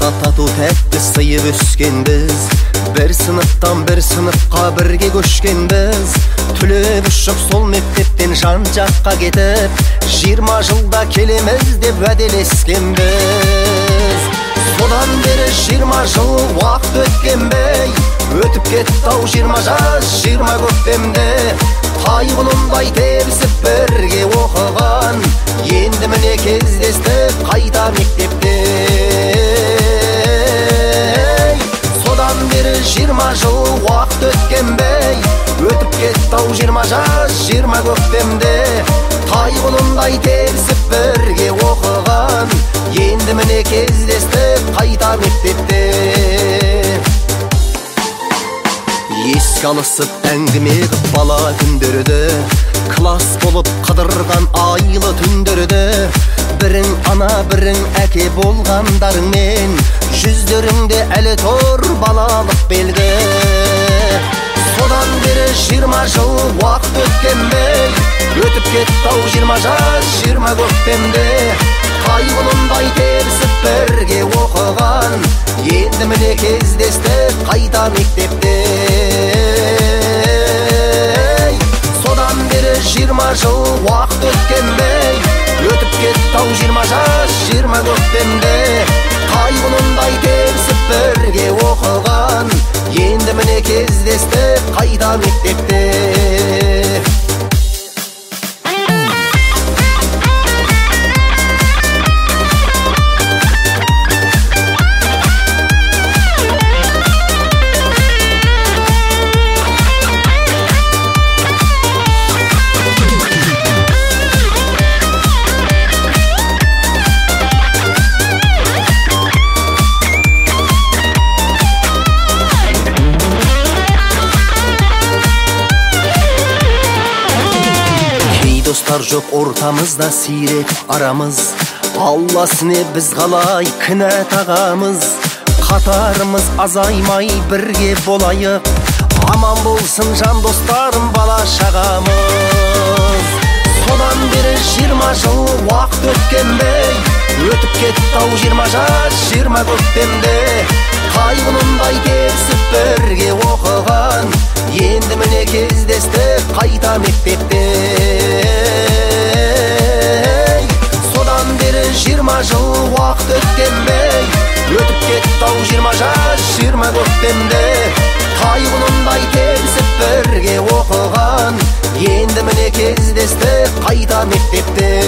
тату тәтті сыйып өскенбіз, бір сыныптан бір сыныпқа бірге көшкенбіз. Түлеп ұшып сол мектептен жан жаққа кетіп, 20 жылда келеміз деп уәделескенбіз. Содан бері 20 жыл уақыт өткенбей, өтіп кетті-ау 20 жас 20 көктемде. Тайғұлындай тебісіп бірге оқыған, енді міне кездестік қайта мектепте. Содан бері 20 жыл уақыт өткенбей, өтіп кетті-ау 20 жас 20 көктемде. Тайғұлындай тебісіп бірге оқыған, енді міне кездестік қайта мектепте. Еске алысып әңгіме қып бала күндерді, класс болып қыдырған айлы түндерді. Бірің ана бірің әке болғандарыңмен, жүздеріңде әлі тұр балалық белгі. Содан бері 20 жыл уақыт өткенбей, өтіп кетті-ау 20 жас 20 көктемде. Тайғұлындай тебісіп бірге оқыған, енді міне кездестік қайта мектепте. Содан бері 20 жыл уақыт өткенбей, өтіп кетті-ау 20 жас 20 көктемде. Тайғұлындай тебісіп бірге оқыған, енді міне кездестік қайта мектепте. Достар жоқ ортамызда сирек арамыз, Алласыне біз қалай кінә тағамыз. Қатарымыз азаймай бірге болайық, аман болсын жан достарым бала шағамыз. Содан бері 20 жыл уақыт өткенбей, өтіп кетті-ау 20 жас 20 көктемде. Тайғұлындай тебісіп бірге оқыған, енді міне кездестік қайта мектепте. Содан бері 20 жыл уақыт өткенбей, өтіп кетті-ау 20 жас 20 көктемде. Тайғұлындай тебісіп бірге оқыған, енді міне кездестік қайта мектепте.